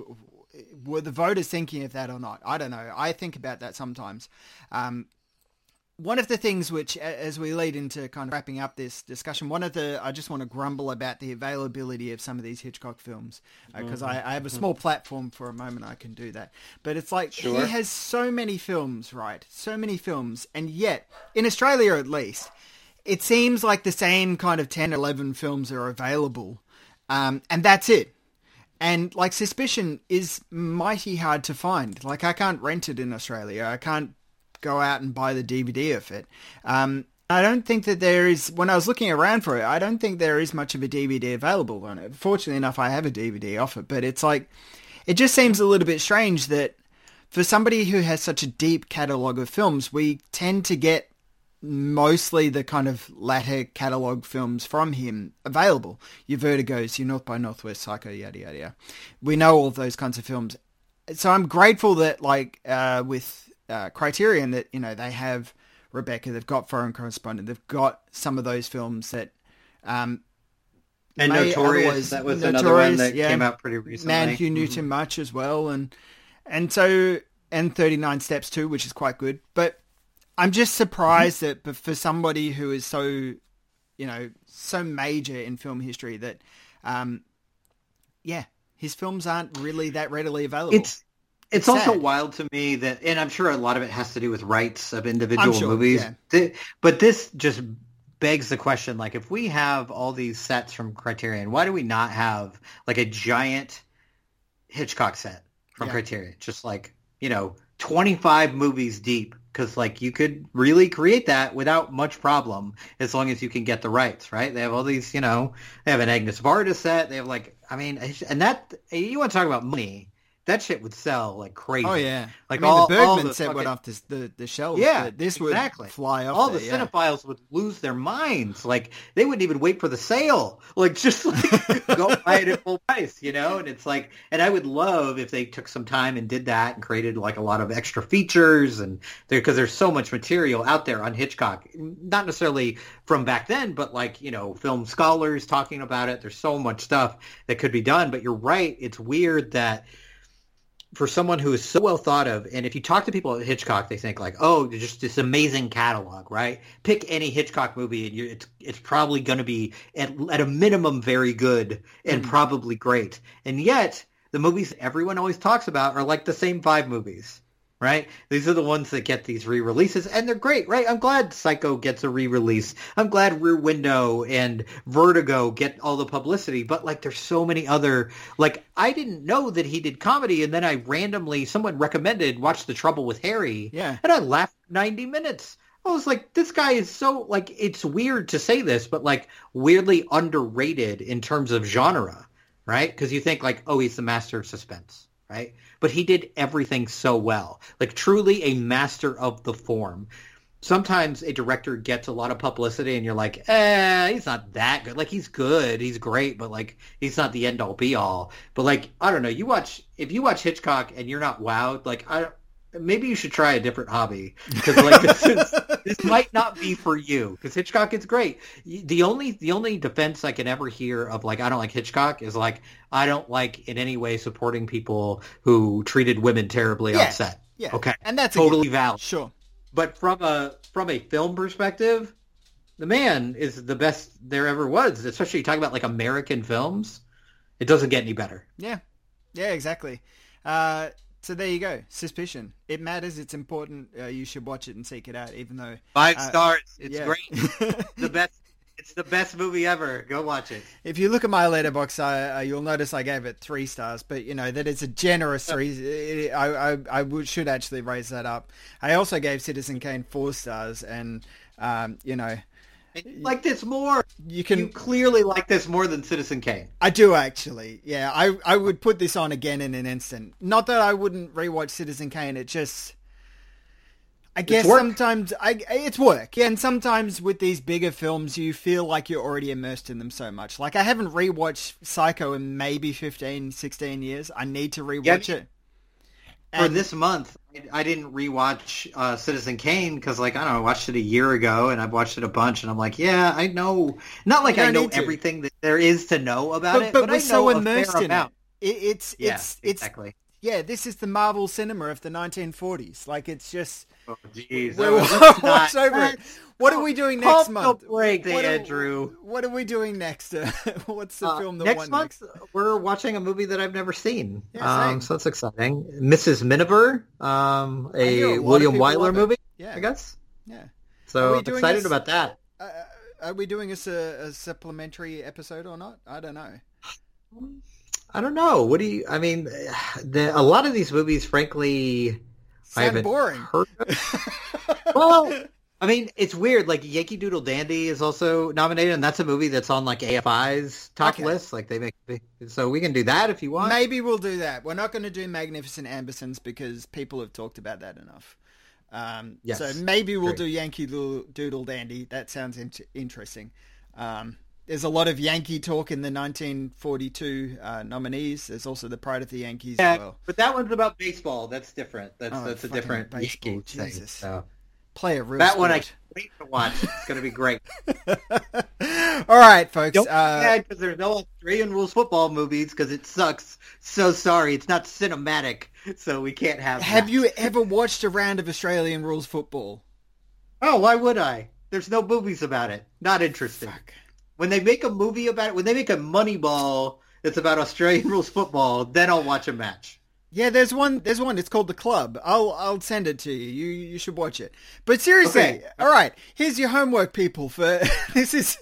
were the voters thinking of that or not? I don't know. I think about that sometimes. Um, One of the things which, as we lead into kind of wrapping up this discussion, one of the, I just want to grumble about the availability of some of these Hitchcock films, because uh, mm-hmm. I, I have a small platform for a moment I can do that. But it's like, sure. he has so many films, right? So many films. And yet, in Australia at least, it seems like the same kind of ten, eleven films are available. Um, and that's it. And like Suspicion is mighty hard to find. Like I can't rent it in Australia. I can't go out and buy the D V D of it. Um, I don't think that there is, when I was looking around for it, I don't think there is much of a D V D available on it. Fortunately enough, I have a D V D off it, but it's like, it just seems a little bit strange that for somebody who has such a deep catalogue of films, we tend to get mostly the kind of latter catalogue films from him available. Your Vertigos, your North by Northwest, Psycho, yada, yada, yada. We know all of those kinds of films. So I'm grateful that, like, uh, with Uh, Criterion, that, you know, they have Rebecca, they've got Foreign Correspondent, they've got some of those films that Um, and may Notorious, that was another one that yeah, came out pretty recently. Man Who Knew Too Much as well, and and so and thirty-nine Steps too, which is quite good. But I'm just surprised that but for somebody who is so, you know, so major in film history that, um, yeah, his films aren't really that readily available. It's it's, it's also sad. Wild to me that, and I'm sure a lot of it has to do with rights of individual sure, movies. Yeah. But this just begs the question, like, if we have all these sets from Criterion, why do we not have like a giant Hitchcock set from yeah. Criterion? Just like, you know, twenty-five movies deep, because like you could really create that without much problem as long as you can get the rights, right? They have all these, you know, they have an Agnes Varda set. They have like, I mean, and that, you want to talk about money. That shit would sell like crazy. Oh yeah, like I mean, all the Bergman all the set fucking, went off the the, the shelves. Yeah, but this exactly. would fly off. All there, the yeah. cinephiles would lose their minds. Like they wouldn't even wait for the sale. Like just like go buy it at full price, you know. And it's like, and I would love if they took some time and did that and created like a lot of extra features and there because there's so much material out there on Hitchcock, not necessarily from back then, but like, you know, film scholars talking about it. There's so much stuff that could be done. But you're right. It's weird that for someone who is so well thought of, and if you talk to people at Hitchcock, they think like, oh, just this amazing catalog, right? Pick any Hitchcock movie, and you, it's it's probably going to be at, at a minimum very good and mm. probably great. And yet, the movies everyone always talks about are like the same five movies, right? These are the ones that get these re-releases, and they're great, right? I'm glad Psycho gets a re-release. I'm glad Rear Window and Vertigo get all the publicity, but like there's so many other, like I didn't know that he did comedy, and then I randomly, someone recommended watch The Trouble with Harry, yeah, and I laughed ninety minutes. I was like, this guy is so, like, it's weird to say this, but like weirdly underrated in terms of genre, right? Because you think like, oh, he's the master of suspense, right? But he did everything so well, like truly a master of the form. Sometimes a director gets a lot of publicity and you're like, eh, he's not that good. Like he's good, he's great, but like he's not the end all be all. But like, I don't know, you watch, if you watch Hitchcock and you're not wowed, like I maybe you should try a different hobby because like this is, this might not be for you because Hitchcock is great. The only the only defense I can ever hear of like I don't like Hitchcock is like I don't like in any way supporting people who treated women terribly yeah, on set. Yeah, okay, and that's totally a, valid. Sure, but from a from a film perspective, the man is the best there ever was. Especially talking about like American films, it doesn't get any better. Yeah, yeah, exactly. Uh, So there you go. Suspicion. It matters. It's important. Uh, you should watch it and seek it out, even though five uh, stars. It's yeah. great. the best. It's the best movie ever. Go watch it. If you look at my letterbox, uh, you'll notice I gave it three stars. But you know that it's a generous three. I I, I would, should actually raise that up. I also gave Citizen Kane four stars, and um, you know. You like this more. You can you clearly like this more than Citizen Kane. I do actually. Yeah, I I would put this on again in an instant. Not that I wouldn't rewatch Citizen Kane. It just, I guess sometimes I it's work. Yeah, and sometimes with these bigger films, you feel like you're already immersed in them so much. Like I haven't rewatched Psycho in maybe fifteen, sixteen years. I need to rewatch yeah, it. For And, this month, I didn't rewatch uh, Citizen Kane because, like, I don't know, I watched it a year ago and I've watched it a bunch, and I'm like, yeah, I know, not like I know everything that there is to know about but, it, but, but we're I so know immersed a fair in amount. it. it. It's Yeah, it's it's exactly. yeah. This is the Marvel cinema of the nineteen forties. Like it's just. Oh, jeez. We're Oh, what's let's not- over it. What are we doing Pump next the month? break there, What are- Andrew. What are we doing next? Uh, what's the Uh, film that next won month, next? we're watching a movie that I've never seen. Yeah, same. um, so that's exciting. Missus Miniver, um, I hear a a lot of William people Wyler love it. movie, Yeah, I guess. yeah. Are So we I'm doing excited this- about that. Uh, are we doing this a, a supplementary episode or not? I don't know. I don't know. What do you? I mean, the, a lot of these movies, frankly, I Sound haven't boring. heard of. Well, I mean, it's weird. Like Yankee Doodle Dandy is also nominated, and that's a movie that's on like A F I's top Okay. list. Like they make, so we can do that if you want. Maybe we'll do that. We're not going to do Magnificent Ambersons because people have talked about that enough. Um, Yes, so maybe we'll agree. do Yankee Doodle, Doodle Dandy. That sounds in- interesting. Um, there's a lot of Yankee talk in the nineteen forty-two uh, nominees. There's also The Pride of the Yankees Yeah, as well. but that one's about baseball. That's different. That's Oh, that's a fucking different baseball, Yankee thing. Jesus. So, play a real That sport. one I can't wait to watch. It's going to be great. All right, folks. Don't Uh, because there's no Australian rules football movies because it sucks. So sorry, it's not cinematic, so we can't have. have that. you ever watched a round of Australian rules football? Oh, why would I? There's no movies about it. Not interested. Fuck. When they make a movie about it, when they make a Moneyball that's about Australian rules football, then I'll watch a match. Yeah, there's one. There's one. It's called The Club. I'll I'll send it to you. You you should watch it. But seriously, Okay. all right. Here's your homework, people. For this is.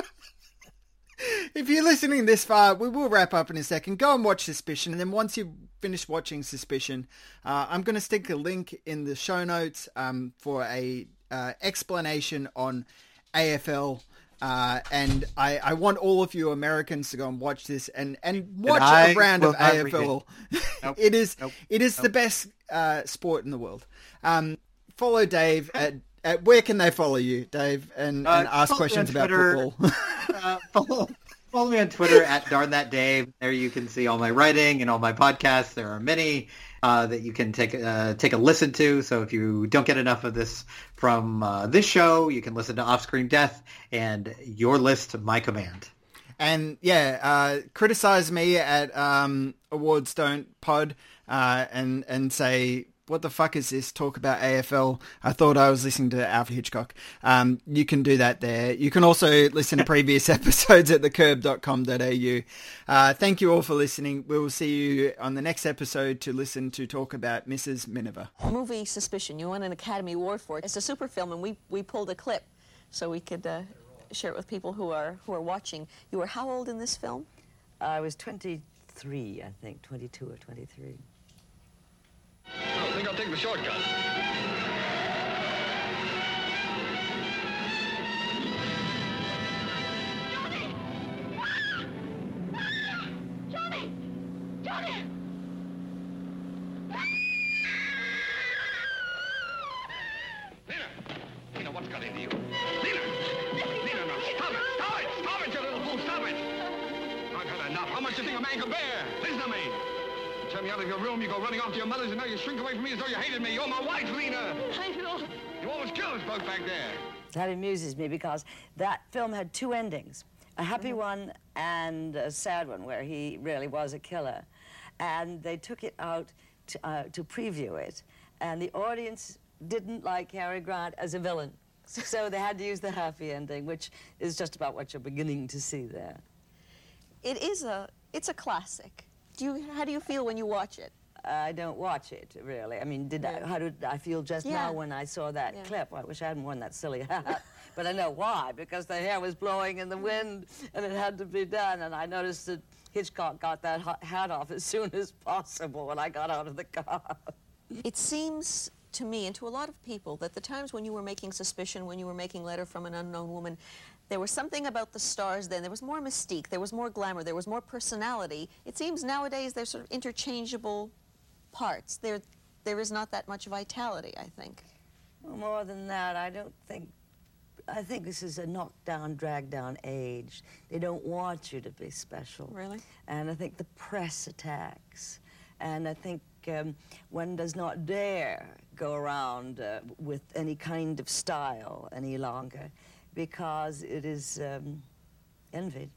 If you're listening this far, we will wrap up in a second. Go and watch Suspicion, and then once you finish watching Suspicion, uh, I'm going to stick a link in the show notes um, for a uh, explanation on A F L. Uh, and I, I want all of you Americans to go and watch this and, and watch I a round will of not A F read L. Nope. It is Nope. it is the Nope. best uh, sport in the world. Um, follow Dave at, at where can they follow you, Dave, and, Uh, and ask follow me questions on about Twitter. football. Uh, follow, follow me on Twitter at Darn That Dave. There you can see all my writing and all my podcasts. There are many uh, that you can take uh, take a listen to. So if you don't get enough of this from uh, this show, you can listen to Off Screen Death and Your List, My Command. And yeah, uh, criticize me at um, Awards Don't Pod uh, and and say, what the fuck is this talk about A F L? I thought I was listening to Alfred Hitchcock. Um, you can do that there. You can also listen to previous episodes at the curb dot com dot a u. Uh, thank you all for listening. We will see you on the next episode to listen to talk about Missus Miniver. Movie Suspicion. You won an Academy Award for it. It's a super film, and we, we pulled a clip so we could uh, share it with people who are who are watching. You were how old in this film? I was twenty-three, I think, twenty-two or twenty-three. I think I'll take the shortcut. Johnny! Johnny! Lena! Lena, what's got into you? Lena! Lena, no, stop it! Stop it! Stop it, you little fool! Stop it! I've had enough. How much do you think a man can bear? Listen to me. You turn me out of your room, you go running off to your mother's, and now you shrink away from me as though you hated me. You're my wife, Lena! I know. You almost killed us both back there. That amuses me because that film had two endings, a happy one and a sad one where he really was a killer. And they took it out to, uh, to preview it, and the audience didn't like Cary Grant as a villain. So they had to use the happy ending, which is just about what you're beginning to see there. It is a it's a classic. Do you how do you feel when you watch it? I don't watch it, really. I mean, did I, Yeah. how did I feel just Yeah. now when I saw that Yeah. clip? I wish I hadn't worn that silly hat. But I know why, because the hair was blowing in the wind, and it had to be done. And I noticed that Hitchcock got that ha- hat off as soon as possible when I got out of the car. It seems to me and to a lot of people that the times when you were making Suspicion, when you were making Letter from an Unknown Woman, there was something about the stars then. There was more mystique, there was more glamour, there was more personality. It seems nowadays they're sort of interchangeable parts. There, there is not that much vitality, I think. Well, more than that, I don't think... I think this is a knockdown, drag-down age. They don't want you to be special. Really? And I think the press attacks. And I think um, one does not dare go around uh, with any kind of style any longer because it is um, envied.